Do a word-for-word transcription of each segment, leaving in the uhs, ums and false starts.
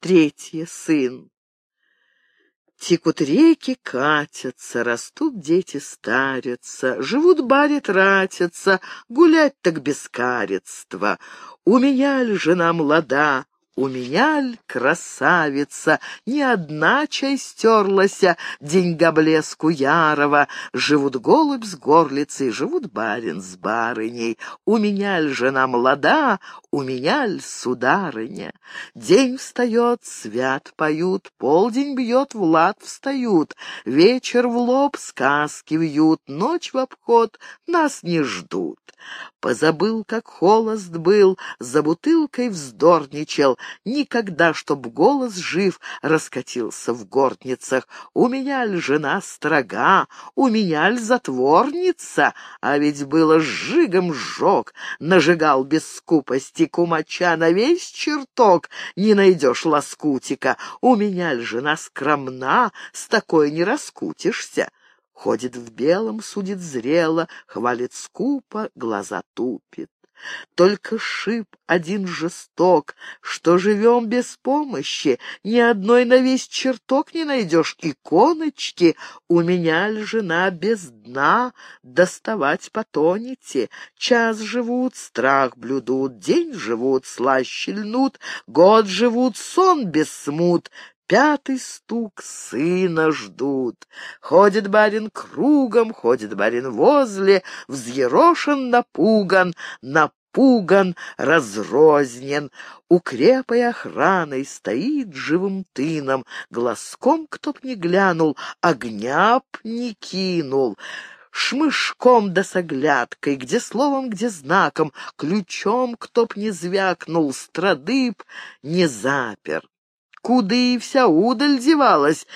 Третье, сын. Текут реки, катятся, растут дети, старятся, живут баре, тратятся, гулять так бескаретство. У меня ль жена млада, у меня ль красавица, ни одна чай стерлася, деньга блеску ярова. Живут голубь с горлицей, живут барин с барыней. У меня ль жена млада, у меня ль сударыня. День встает, свят поют, полдень бьет, в лад встают, вечер в лоб сказки вьют, ночь в обход нас не ждут. Позабыл, как холост был, за бутылкой вздорничал, никогда, чтоб голос жив раскатился в горницах. У меня ль жена строга, у меня ль затворница, а ведь было сжигом сжег, нажигал без скупости кумача на весь чертог, не найдешь лоскутика. У меня ль жена скромна, с такой не раскутишься. Ходит в белом, судит зрело, хвалит скупо, глаза тупит. Только шип один жесток, что живем без помощи, ни одной на весь чертог не найдешь иконочки. У меня ль жена без дна, доставать потонете. Час живут, страх блюдут, день живут, слаще льнут, год живут, сон без смут. Пятый стук, сына ждут. Ходит барин кругом, ходит барин возле, взъерошен, напуган, напуган, разрознен. Укрепой охраной стоит живым тыном, глазком кто б не глянул, огня б не кинул. Шмышком да с оглядкой, где словом, где знаком, ключом кто б не звякнул, страды б не запер. Куды и вся удаль девалась?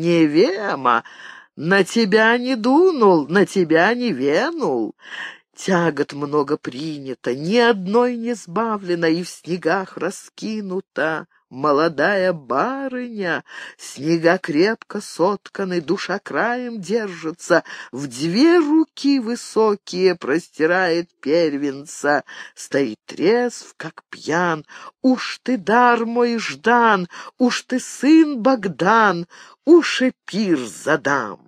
Невема, на тебя не дунул, на тебя не венул. Тягот много принято, ни одной не сбавлено и в снегах раскинута. Молодая барыня, снега крепко сотканы, душа краем держится, в две руки высокие простирает первенца, стоит трезв, как пьян. Уж ты, дар мой Ждан, уж ты сын Богдан, уж и пир задам.